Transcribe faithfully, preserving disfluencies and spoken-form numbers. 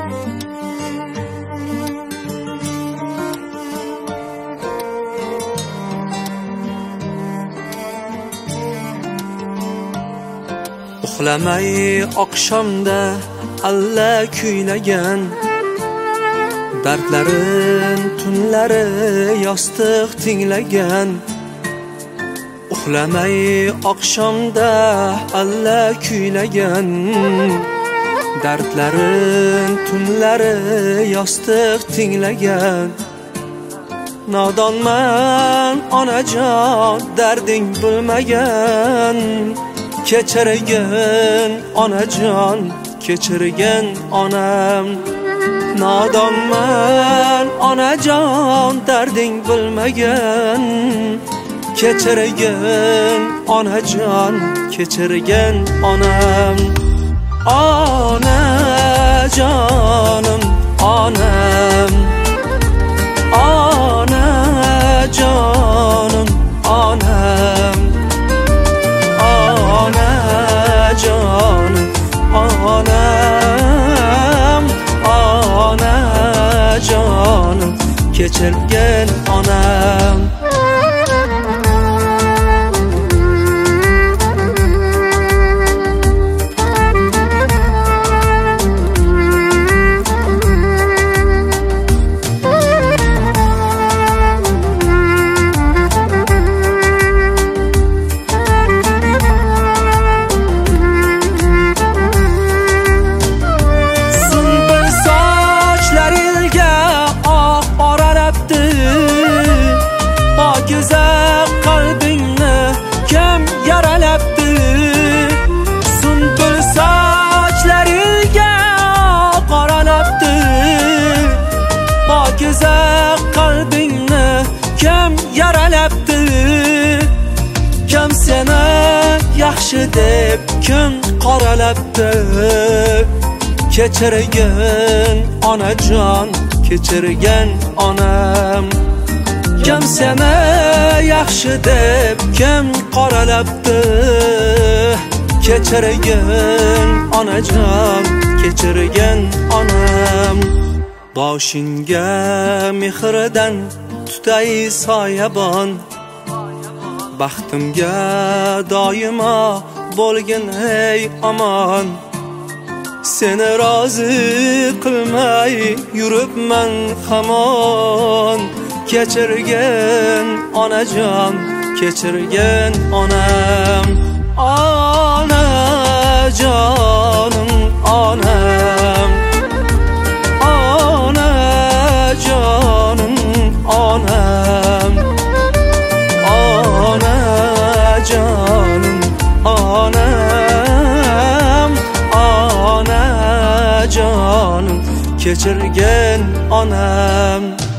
Uxlamay oqshomda alla kuylagan, dardlarin tunlari yostiq tinglagan. Uxlamay oqshomda alla kuylagan, dardlarin tunlari yostiq tinglagan. Nodonman onajon darding bilmagan, kechirgin onajon kechirgin onam. Nodonman onajon darding bilmagan, kechirgin onajon kechirgin onam. Onajonim onam, onajonim onam, onajonim onam, onajonim kechirgin onam. Güzel kalbingni kim yaralabdi? Sunbul sochlaringga qoralabdi. O güzel kalbingni kim yaralabdi? Kim seni yaxshi deb kim qoralabdi? Kechirgin onajon kechirgin onam. Kim seni yaxshi deb kim qoralabdi? Kechirgin onajon kechirgin onam. Boshingga mehrdan tutay soyabon, baxtimga doimo bo'lgin ey omon. Seni rozi qilmay yuribman hamon. Kechirgin onajon kechirgin onam. Onajonim onam, onajonim onam, onajonim onam, onajonim kechirgin onam.